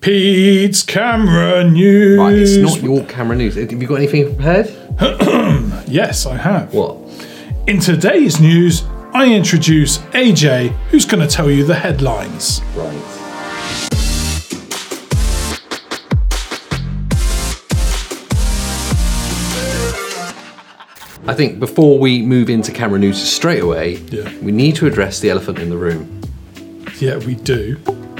Pete's Camera News. Right, it's not your camera news. Have you got anything prepared? Yes, I have. What? In today's news, I introduce AJ, who's going to tell you the headlines. Right. I think before we move into camera news straight away, we need to address the elephant in the room. Yeah, we do.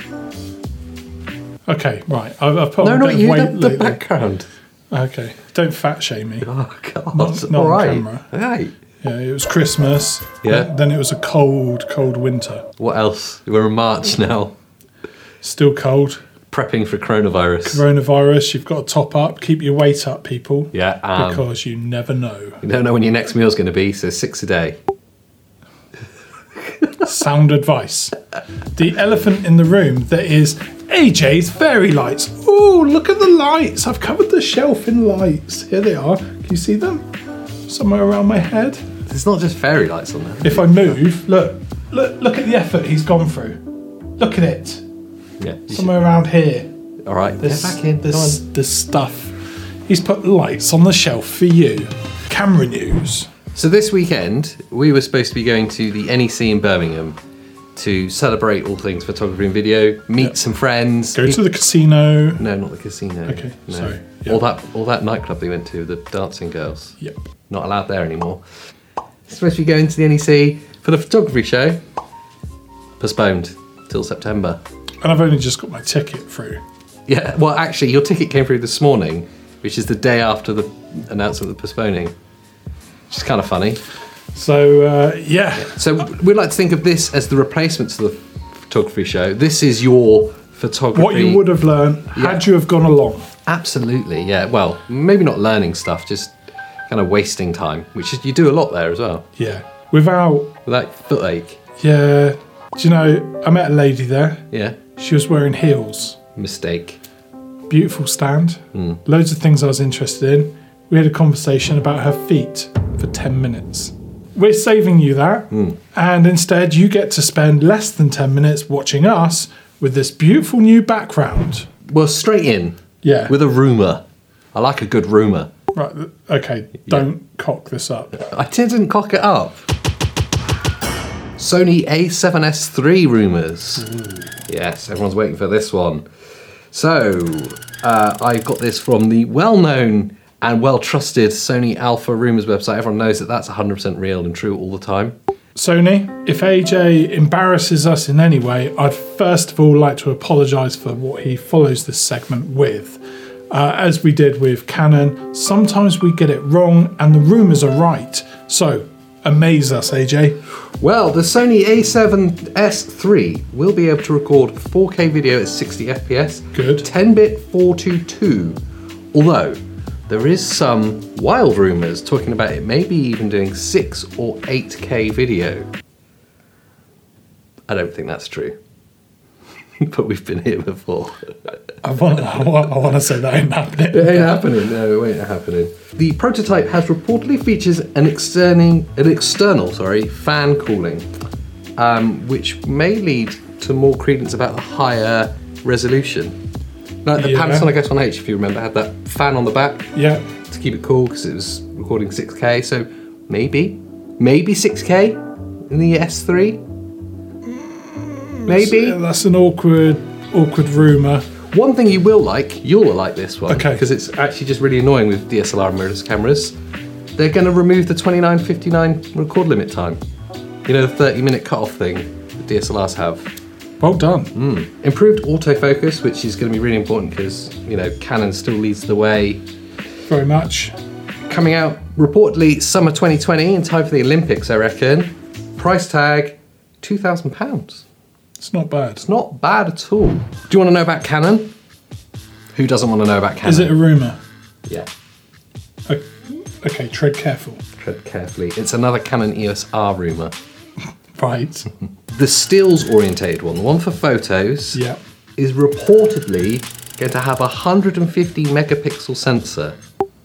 Okay, right. I've put No, on a not bit of you, weight the lately. background. Okay, don't fat shame me. Oh, God. Not All on right. camera. Right. Yeah, it was Christmas. Yeah. Then it was a cold winter. What else? We're in March now. Still cold. Prepping for coronavirus. Coronavirus, you've got to top up. Keep your weight up, people. Yeah. Because you never know. You don't know when your next meal's going to be, so 6 a day. Sound advice. The elephant in the room that is AJ's fairy lights. Oh, look at the lights. I've covered the shelf in lights. Here they are. Can you see them? Somewhere around my head. There's not just fairy lights on there. If I move, look at the effort he's gone through. Look at it. Yeah. Somewhere around here. All right. Get back in. Come on. There's stuff. He's put lights on the shelf for you. Camera news. So this weekend, we were supposed to be going to the NEC in Birmingham to celebrate all things photography and video, meet some friends. Go to the casino. No, not the casino. Okay, no. sorry. Yep. All that nightclub they went to, the dancing girls. Yep. Not allowed there anymore. Supposed to be going to the NEC for the photography show. Postponed till September. And I've only just got my ticket through. Yeah, well, actually, your ticket came through this morning, which is the day after the announcement of postponing. Which is kind of funny. So, yeah. So we'd like to think of this as the replacement to the photography show. This is your photography. What you would have learned had you have gone along. Absolutely, yeah. Well, maybe not learning stuff, just kind of wasting time, which is, you do a lot there as well. Yeah. Without foot ache. Yeah. Do you know, I met a lady there. Yeah. She was wearing heels. Mistake. Beautiful stand. Loads of things I was interested in. We had a conversation about her feet for 10 minutes. We're saving you that. And instead, you get to spend less than 10 minutes watching us with this beautiful new background. Well, straight in. Yeah. With a rumour. I like a good rumour. Right. Okay. Don't cock this up. I didn't cock it up. Sony A7S III rumours. Yes, everyone's waiting for this one. So, I got this from the well-known and well-trusted Sony Alpha Rumours website. Everyone knows that that's 100% real and true all the time. Sony, if AJ embarrasses us in any way, I'd first of all like to apologise for what he follows this segment with. As we did with Canon, sometimes we get it wrong and the rumours are right. So, amaze us, AJ. Well, the Sony A7S III will be able to record 4K video at 60 FPS. Good. 10-bit 422. Although, there is some wild rumours talking about it maybe even doing 6 or 8K video. I don't think that's true. But we've been here before. I want to say that ain't happening. It ain't happening. No, it ain't happening. The prototype has reportedly features an external fan cooling, which may lead to more credence about the higher resolution. Like the Panasonic S1H, if you remember, had that fan on the back. Yeah. To keep it cool because it was recording 6K. So maybe 6K in the S3. Maybe. That's an awkward rumour. One thing you'll like this one. Okay. Because it's actually just really annoying with DSLR and mirrorless cameras. They're going to remove the 29:59 record limit time. You know, the 30-minute cutoff thing that DSLRs have. Well done. Improved autofocus, which is going to be really important because, you know, Canon still leads the way. Very much. Coming out reportedly summer 2020 in time for the Olympics, I reckon. Price tag, £2,000. It's not bad. It's not bad at all. Do you want to know about Canon? Who doesn't want to know about Canon? Is it a rumour? Yeah. Okay, tread careful. Tread carefully. It's another Canon EOS R rumour. Right. The stills-orientated one, the one for photos, is reportedly going to have a 150 megapixel sensor.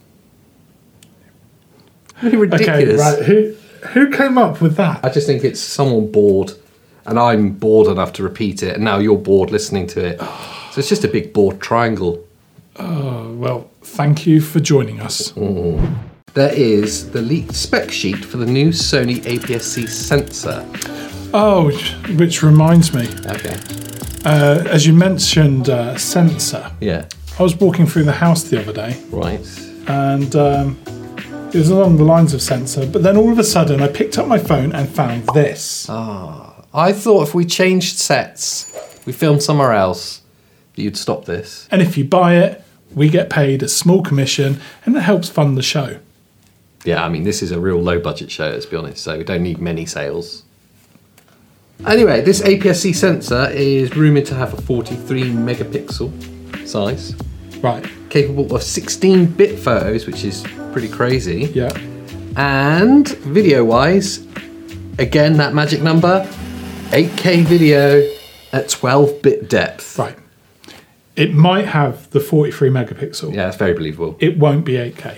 Really ridiculous. Okay, right. Who came up with that? I just think it's someone bored, and I'm bored enough to repeat it, and now you're bored listening to it. So it's just a big bored triangle. Well, thank you for joining us. There is the leaked spec sheet for the new Sony APS-C sensor. Oh, which reminds me, Okay. as you mentioned sensor, Yeah. I was walking through the house the other day Right. and it was along the lines of sensor, but then all of a sudden I picked up my phone and found this. I thought if we changed sets, we filmed somewhere else, that you'd stop this. And if you buy it, we get paid a small commission and it helps fund the show. Yeah, I mean, this is a real low-budget show, let's be honest, so we don't need many sales. Anyway, this APS-C sensor is rumoured to have a 43 megapixel size, Right, capable of 16-bit photos, which is pretty crazy. yeah. And video-wise, again, that magic number, 8K video at 12-bit depth. Right. It might have the 43 megapixel. Yeah, that's very believable. It won't be 8K.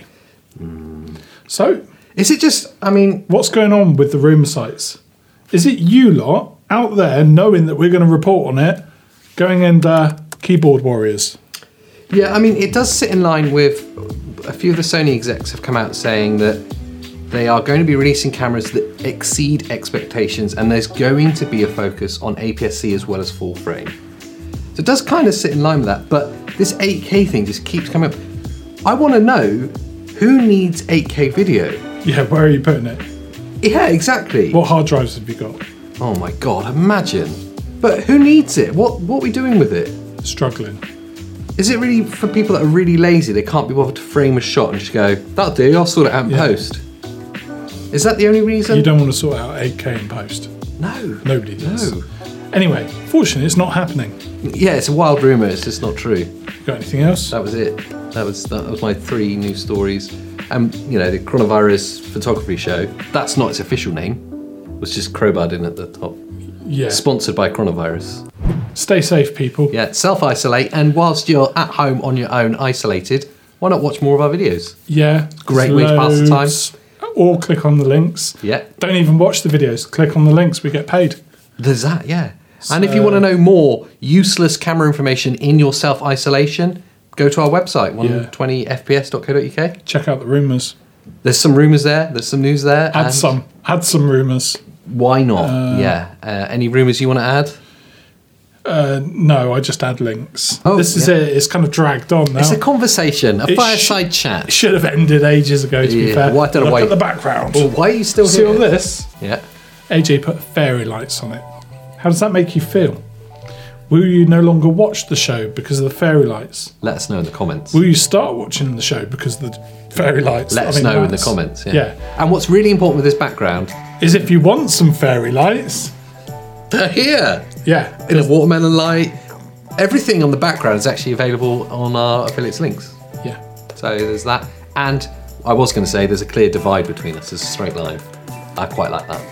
So, Is it just, I mean, what's going on with the rumour sites? Is it you lot out there knowing that we're going to report on it, going and keyboard warriors? yeah, I mean, it does sit in line with a few of the Sony execs have come out saying that they are going to be releasing cameras that exceed expectations, and there's going to be a focus on APS-C as well as full frame. So it does kind of sit in line with that, but this 8K thing just keeps coming up. I want to know who needs 8K video. Yeah, where are you putting it? Yeah, exactly. What hard drives have you got? Oh my god, imagine. But who needs it? What are we doing with it? Struggling. Is it really for people that are really lazy? They can't be bothered to frame a shot and just go, that'll do, I'll sort it out in Yeah. post. Is that the only reason? You don't want to sort out 8K in post. No. Nobody does. No. Anyway, fortunately, it's not happening. Yeah, it's a wild rumour, it's just not true. Got anything else? That was it. That was my 3 news stories. And, the coronavirus photography show, that's not its official name. It was just crowbarred in at the top. Yeah. Sponsored by coronavirus. Stay safe, people. Yeah, self-isolate, and whilst you're at home on your own, isolated, why not watch more of our videos? Yeah. Great there's way to pass the time. loads. Or click on the links. Yeah, Don't even watch the videos. Click on the links. We get paid. there's that, yeah. And if you want to know more useless camera information in your self-isolation, go to our website, 120fps.co.uk. Check out the rumours. There's some rumours there, there's some news there. Add some rumours. Why not? Yeah. Any rumours you want to add? No, I just add links. Oh, this is yeah. it. It's kind of dragged on now. It's a conversation, a It fireside It chat. should have ended ages ago, to be Yeah, fair. well, I don't know Look why- at the background. Well, why are you still See here? all this? Yeah. AJ put fairy lights on it. How does that make you feel? Will you no longer watch the show because of the fairy lights? Let us know in the comments. Will you start watching the show because of the fairy lights? Let us know in the that's- comments. Yeah. Yeah. And what's really important with this background, Is if you want some fairy lights, they're here yeah. in a watermelon light. Everything on the background is actually available on our affiliates links. Yeah. So there's that. And I was going to say there's a clear divide between us. There's a straight line. I quite like that.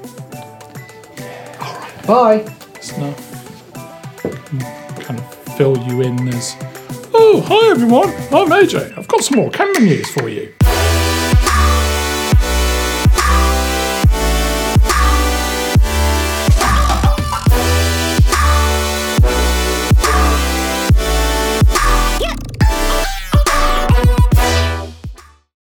All right. Bye. It's enough. Kind of fill you in as, oh, hi everyone, I'm AJ. I've got some more camera news for you.